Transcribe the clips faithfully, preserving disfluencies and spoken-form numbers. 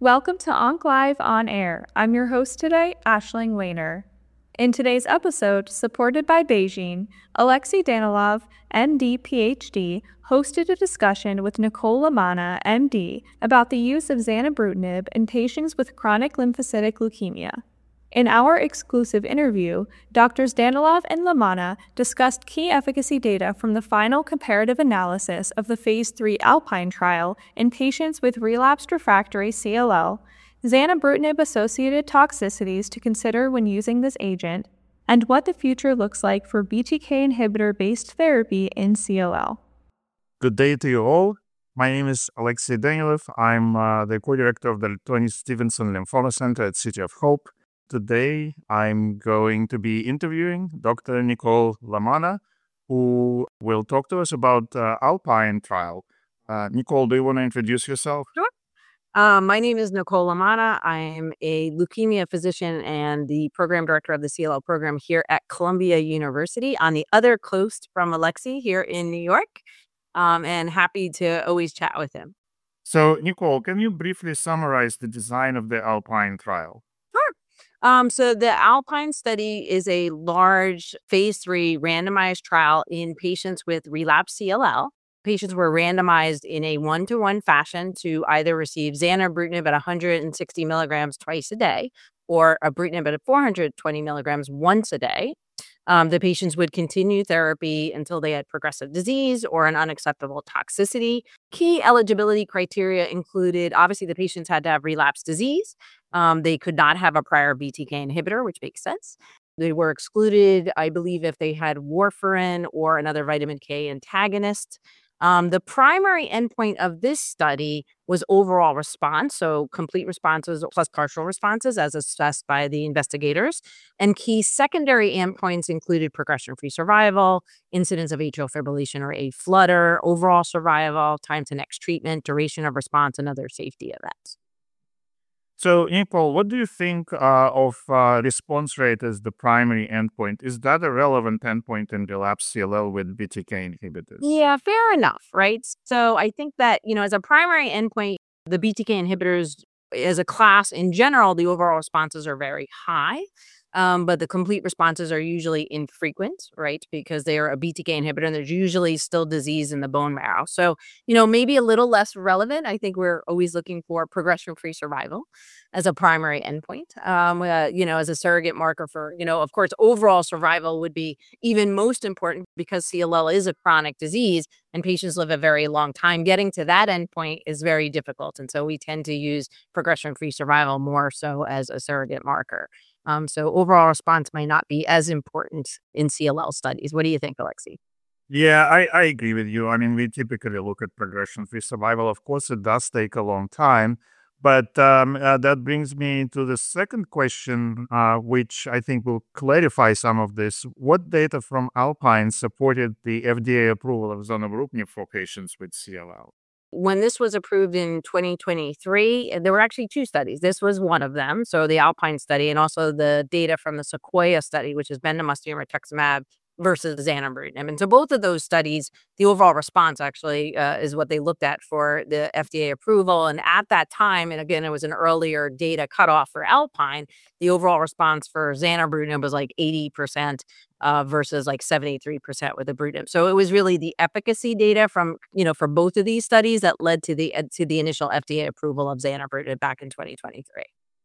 Welcome to Onc Live On Air. I'm your host today, Aisling Weiner. In today's episode, supported by Beijing, Alexey Danilov, M D, P H D, hosted a discussion with Nicole Lamanna, M D, about the use of zanubrutinib in patients with chronic lymphocytic leukemia. In our exclusive interview, Doctors Danilov and Lamanna discussed key efficacy data from the final comparative analysis of the phase three Alpine trial in patients with relapsed refractory C L L, zanubrutinib-associated toxicities to consider when using this agent, and what the future looks like for B T K inhibitor-based therapy in C L L. Good day to you all. My name is Alexey Danilov. I'm uh, the co-director of the Tony Stevenson Lymphoma Center at City of Hope. Today, I'm going to be interviewing Doctor Nicole Lamanna, who will talk to us about uh, Alpine trial. Uh, Nicole, do you want to introduce yourself? Sure. Uh, my name is Nicole Lamanna. I'm a leukemia physician and the program director of the C L L program here at Columbia University on the other coast from Alexey here in New York, um, and happy to always chat with him. So, Nicole, can you briefly summarize the design of the Alpine trial? Sure. Um, so the Alpine study is a large phase three randomized trial in patients with relapsed C L L. Patients were randomized in a one-to-one fashion to either receive zanubrutinib at one hundred sixty milligrams twice a day or ibrutinib at four hundred twenty milligrams once a day. Um, the patients would continue therapy until they had progressive disease or an unacceptable toxicity. Key eligibility criteria included, obviously, the patients had to have relapsed disease. Um, they could not have a prior B T K inhibitor, which makes sense. They were excluded, I believe, if they had warfarin or another vitamin K antagonist. Um, the primary endpoint of this study was overall response, so complete responses plus partial responses as assessed by the investigators. And key secondary endpoints included progression-free survival, incidence of atrial fibrillation or A-flutter, overall survival, time to next treatment, duration of response, and other safety events. So, Nicole, what do you think uh, of uh, response rate as the primary endpoint? Is that a relevant endpoint in relapsed C L L with B T K inhibitors? Yeah, fair enough, right? So I think that, you know, as a primary endpoint, the B T K inhibitors as a class in general, the overall responses are very high. Um, but the complete responses are usually infrequent, right? Because they are a B T K inhibitor and there's usually still disease in the bone marrow. So, you know, maybe a little less relevant. I think we're always looking for progression-free survival as a primary endpoint, um, uh, you know, as a surrogate marker for, you know, of course, overall survival would be even most important because C L L is a chronic disease and patients live a very long time. Getting to that endpoint is very difficult. And so we tend to use progression-free survival more so as a surrogate marker. Um, so overall response might not be as important in C L L studies. What do you think, Alexey? Yeah, I, I agree with you. I mean, we typically look at progression-free survival. Of course, it does take a long time. But um, uh, that brings me to the second question, uh, which I think will clarify some of this. What data from Alpine supported the F D A approval of zanubrutinib for patients with C L L? When this was approved in twenty twenty-three, there were actually two studies. This was one of them, so the Alpine study, and also the data from the Sequoia study, which is bendamustine rituximab versus zanubrutinib. And so both of those studies, the overall response actually uh, is what they looked at for the F D A approval. And at that time, and again, it was an earlier data cutoff for Alpine, the overall response for zanubrutinib was like eighty percent. Uh, versus like seventy-three percent with ibrutinib. So it was really the efficacy data from, you know, for both of these studies that led to the uh, to the initial F D A approval of zanubrutinib back in twenty twenty-three.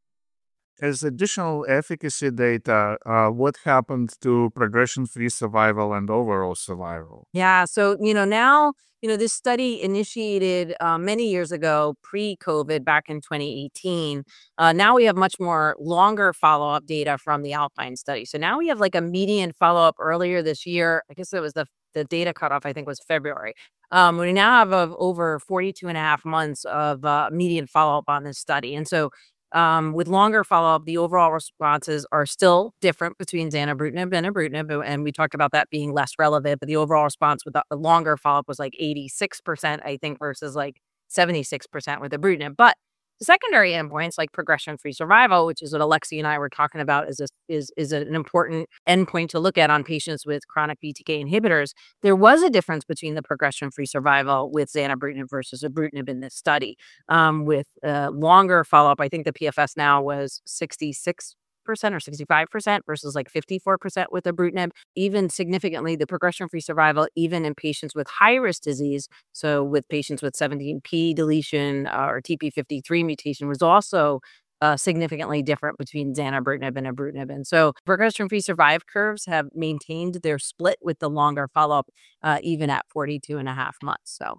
As additional efficacy data, uh, what happened to progression-free survival and overall survival? Yeah. So, you know, now, you know, this study initiated uh, many years ago, pre-COVID, back in twenty eighteen. Uh, now we have much more longer follow-up data from the Alpine study. So now we have like a median follow-up earlier this year. I guess it was the, the data cutoff, I think was February. Um, we now have uh, over forty-two and a half months of uh, median follow-up on this study. And so Um, with longer follow-up, the overall responses are still different between zanubrutinib and ibrutinib, and we talked about that being less relevant, but the overall response with the longer follow-up was like eighty-six percent, I think, versus like seventy-six percent with ibrutinib. But Secondary endpoints like progression-free survival, which is what Alexi and I were talking about, is a, is is an important endpoint to look at on patients with chronic B T K inhibitors. There was a difference between the progression-free survival with zanubrutinib versus ibrutinib in this study. Um, with uh, longer follow-up, I think the P F S now was sixty-six percent or sixty-five percent versus like fifty-four percent with ibrutinib. Even significantly, the progression-free survival, even in patients with high-risk disease, so with patients with seventeen p deletion uh, or T P fifty-three mutation, was also uh, significantly different between zanubrutinib and ibrutinib. And so progression-free survive curves have maintained their split with the longer follow-up, uh, even at forty-two and a half months. So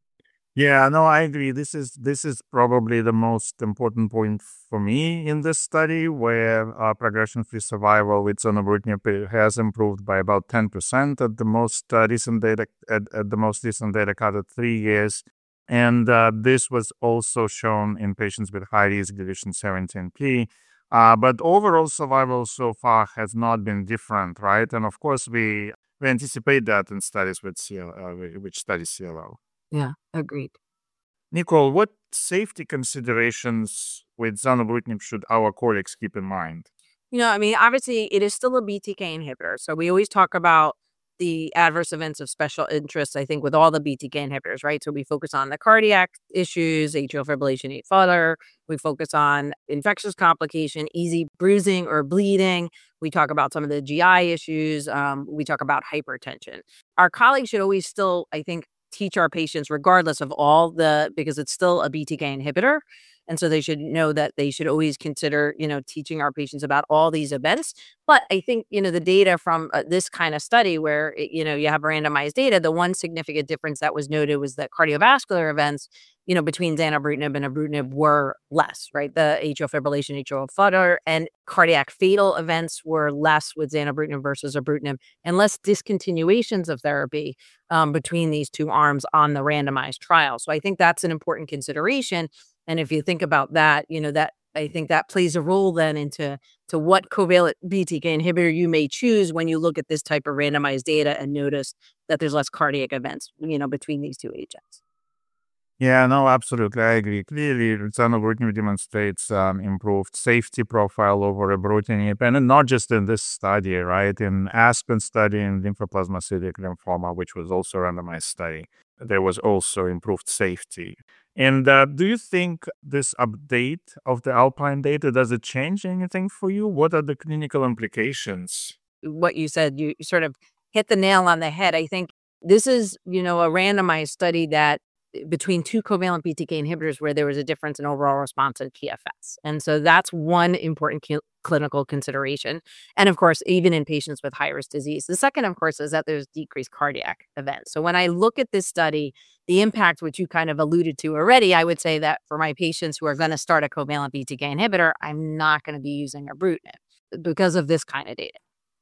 Yeah, no, I agree. This is this is probably the most important point for me in this study, where uh, progression-free survival with zanubrutinib has improved by about ten percent at the most uh, recent data at, at the most recent data cut at three years, and uh, this was also shown in patients with high-risk deletion seventeen p. Uh, but overall survival so far has not been different, right? And of course, we we anticipate that in studies with C L, uh, which study C L L. yeah, agreed. Nicole, what safety considerations with zanubrutinib should our colleagues keep in mind? You know, I mean, obviously, it is still a B T K inhibitor. So we always talk about the adverse events of special interest, I think, with all the B T K inhibitors, right? So we focus on the cardiac issues, atrial fibrillation, atrial flutter. We focus on infectious complication, easy bruising or bleeding. We talk about some of the G I issues. Um, we talk about hypertension. Our colleagues should always still, I think, teach our patients, regardless of all the, because it's still a B T K inhibitor. And so they should know that they should always consider, you know, teaching our patients about all these events. But I think, you know, the data from uh, this kind of study where, it, you know, you have randomized data, the one significant difference that was noted was that cardiovascular events, you know, between zanubrutinib and ibrutinib were less, right? The atrial fibrillation, atrial flutter, and cardiac fatal events were less with zanubrutinib versus ibrutinib, and less discontinuations of therapy um, between these two arms on the randomized trial. So I think that's an important consideration. And if you think about that, you know, that I think that plays a role then into to what covalent B T K inhibitor you may choose when you look at this type of randomized data and notice that there's less cardiac events, you know, between these two agents. Yeah, no, absolutely. I agree. Clearly, zanubrutinib demonstrates um, improved safety profile over ibrutinib, and not just in this study, right? In Aspen study in lymphoplasmacytic lymphoma, which was also a randomized study, there was also improved safety. And uh, do you think this update of the Alpine data, does it change anything for you? What are the clinical implications? What you said, you you sort of hit the nail on the head. I think this is, you know, a randomized study that between two covalent B T K inhibitors where there was a difference in overall response and P F S. And so that's one important cl- clinical consideration. And of course, even in patients with high-risk disease. The second, of course, is that there's decreased cardiac events. So when I look at this study, the impact, which you kind of alluded to already, I would say that for my patients who are going to start a covalent B T K inhibitor, I'm not going to be using ibrutinib because of this kind of data.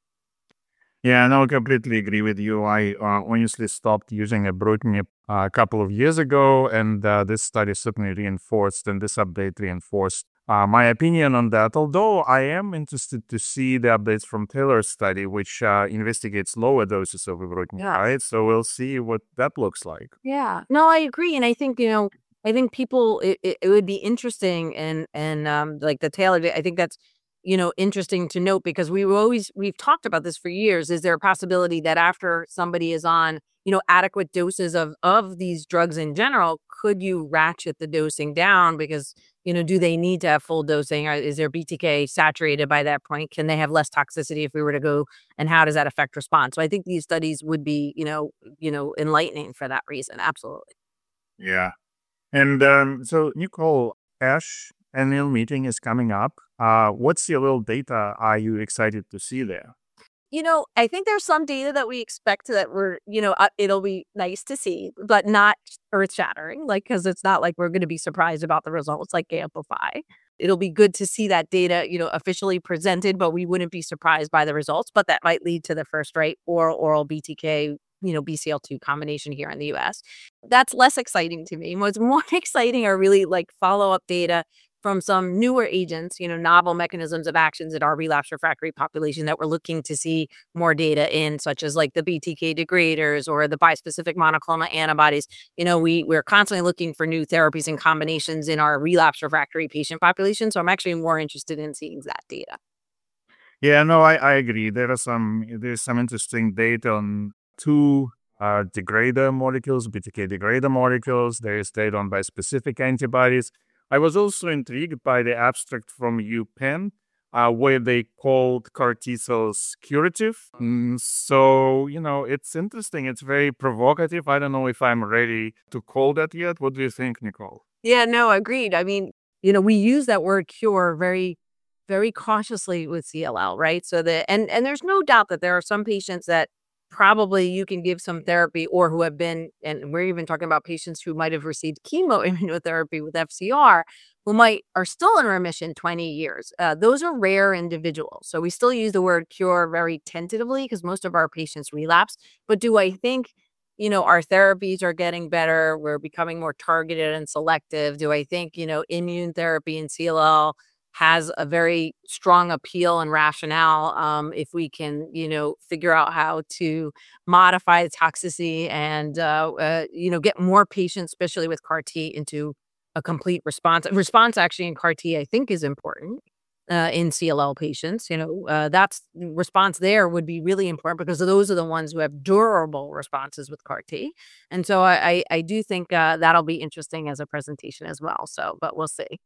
Yeah, no, I completely agree with you. I uh, honestly stopped using ibrutinib uh, a couple of years ago, and uh, this study certainly reinforced, and this update reinforced uh, my opinion on that. Although I am interested to see the updates from Taylor's study, which uh, investigates lower doses of ibrutinib, Yeah. right? So we'll see what that looks like. Yeah. No, I agree. And I think, you know, I think people, it, it, it would be interesting and, and um, like the tail of it, I think that's, you know, interesting to note because we always, we've talked about this for years. Is there a possibility that after somebody is on, you know, adequate doses of, of these drugs in general, could you ratchet the dosing down? Because, you know, do they need to have full dosing? Or is their B T K saturated by that point? Can they have less toxicity if we were to go? And how does that affect response? So I think these studies would be, you know, you know, enlightening for that reason. Absolutely. Yeah. And um, so, Nicole, ASH annual meeting is coming up. Uh, what C L L data are you excited to see there? You know, I think there's some data that we expect that we're, you know, uh, it'll be nice to see, but not earth shattering, like, because it's not like we're going to be surprised about the results like Amplify. It'll be good to see that data, you know, officially presented, but we wouldn't be surprised by the results. But that might lead to the first, right, oral, oral B T K, you know, B C L two combination here in the U S. That's less exciting to me. What's more exciting are really like follow up data from some newer agents, you know, novel mechanisms of actions in our relapse refractory population that we're looking to see more data in, such as like the B T K degraders or the bispecific monoclonal antibodies. You know, we, we're constantly looking for new therapies and combinations in our relapse refractory patient population. So I'm actually more interested in seeing that data. Yeah, no, I, I agree. There are some there's some interesting data on two uh, degrader molecules, B T K degrader molecules. There is data on bispecific antibodies. I was also intrigued by the abstract from UPenn, uh, where they called CAR T cells curative. Mm, so, you know, it's interesting. It's very provocative. I don't know if I'm ready to call that yet. What do you think, Nicole? Yeah, no, agreed. I mean, you know, we use that word cure very, very cautiously with C L L, right? So that, and, and there's no doubt that there are some patients that probably you can give some therapy or who have been, and we're even talking about patients who might have received chemoimmunotherapy with F C R, who might are still in remission twenty years. Uh, those are rare individuals. So we still use the word cure very tentatively because most of our patients relapse. But do I think, you know, our therapies are getting better? We're becoming more targeted and selective. Do I think, you know, immune therapy in C L L has a very strong appeal and rationale um, if we can, you know, figure out how to modify the toxicity and, uh, uh, you know, get more patients, especially with CAR T, into a complete response. Response actually in CAR T, I think, is important uh, in C L L patients. You know, uh, that's response there would be really important because those are the ones who have durable responses with CAR T. And so I, I, I do think uh, that'll be interesting as a presentation as well. So, but we'll see.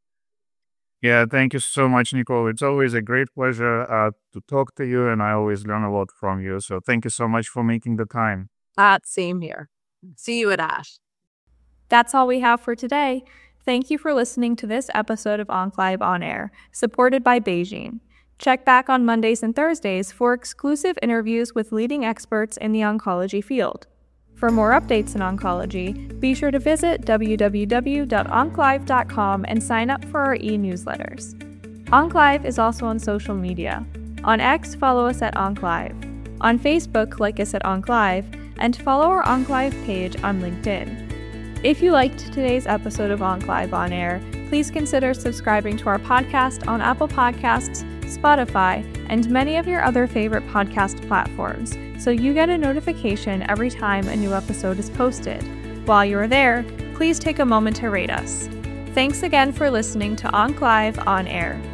Yeah, thank you so much, Nicole. It's always a great pleasure uh, to talk to you, and I always learn a lot from you. So thank you so much for making the time. Uh, same here. See you at ASH. That's all we have for today. Thank you for listening to this episode of OncLive On Air, supported by BeiGene. Check back on Mondays and Thursdays for exclusive interviews with leading experts in the oncology field. For more updates in oncology, be sure to visit w w w dot onclive dot com and sign up for our e-newsletters. OncLive is also on social media. On X, follow us at OncLive. On Facebook, like us at OncLive, and follow our OncLive page on LinkedIn. If you liked today's episode of OncLive On Air, please consider subscribing to our podcast on Apple Podcasts, Spotify, and many of your other favorite podcast platforms, so you get a notification every time a new episode is posted. While you are there, please take a moment to rate us. Thanks again for listening to OncLive On Air.